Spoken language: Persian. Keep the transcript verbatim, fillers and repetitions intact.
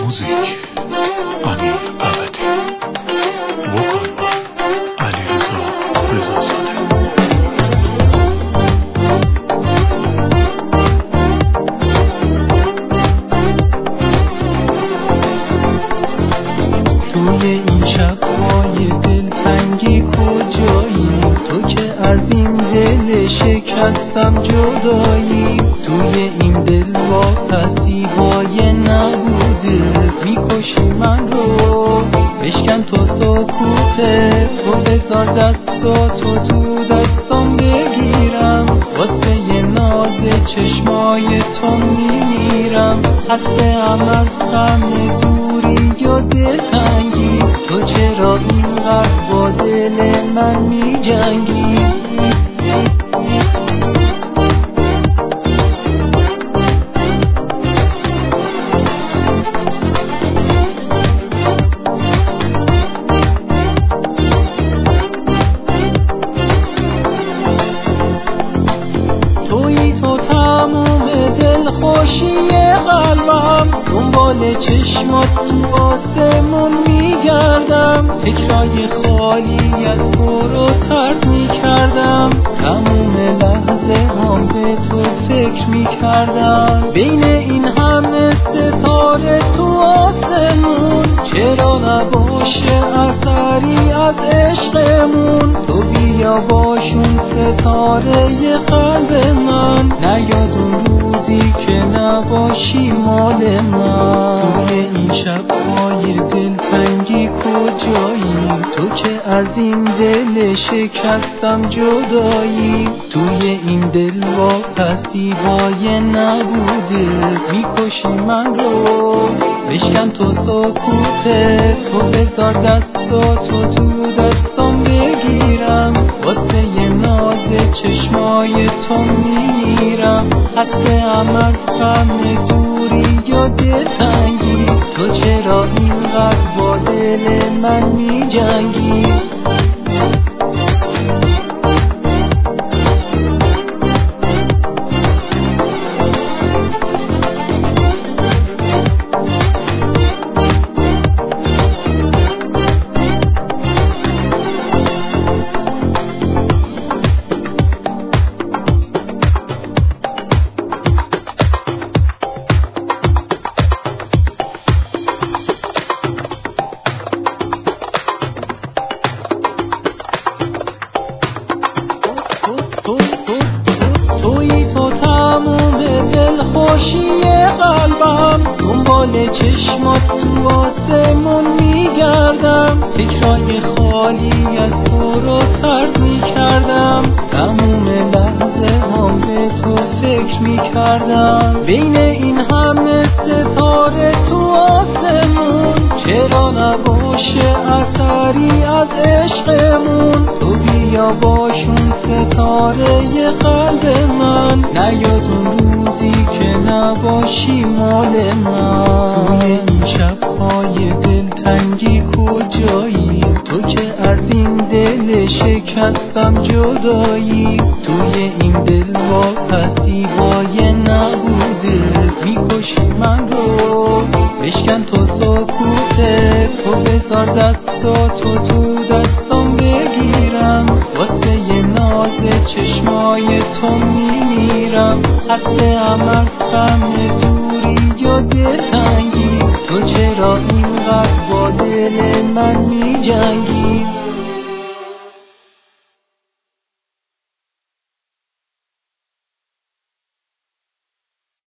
موزیک امیر ابدی، وکال با علیرضا رضازاده. توی این شب‌های دلتنگی کجایی؟ تو که از این دل شکستم جدایی. توی این دل واپسی های نبوده، میکشی من رو بشکن تو سکوته. تو بذار دستاتو تو دستم بگیرم، واسه یه ناز چشمای تو میمیرم. هستم از غم دوری یا دلتنگی، تو چرا اینقدر با دل من میجنگی؟ تویی تو تموم دل خوشی قلبم، دنبال چشمات تو آسمون میگردم. فکرای خالی از تو رو طرد میکردم، تموم لحظه هم به تو فکر میکردم. بین این همه ستاره تو آسمون، چرا نباشه اثری از عشقمون؟ تو بیا باشون ستاره قلب من، نیاد اون روزی که نباشی مال من. توی این شب‌های دلتنگی کجایی؟ تو که از این دل شکستم جدایی. توی این دل واپسی های نبوده، میکشی من رو بشکن تو سکوته. تو بذار دستاتو تو دستم بگیرم، واسه یه ناز چشمای تو میمیرم. هستم از غم دوری یا دلتنگی، تو چرا اینقدر با دل من میجنگی؟ تویی تو تموم دل خوشی قلبم، دنبال چشمات تو آسمون میگردم. فکرای خالی از تو رو طرد میکردم، تموم لحظه هم به تو فکر میکردم. بین این همه ستاره تو آسمون، چرا نباشه اثری از عشقمون؟ تو بیا باشون ستاره قلب من، نیاد اون روزی که نباشی مال من. توی این شب‌های دلتنگی کجایی؟ تو که از این دل شکستم جدایی. توی این دل واپسی های نبوده، میکشی من رو بشکن تو سکوته. تو بذار دستاتو تو دستم بگیرم، واسه یه ناز چشمای تو میمیرم. هستم از غم دوری یا دلتنگی، تو چرا اینقدر با دل من میجنگی؟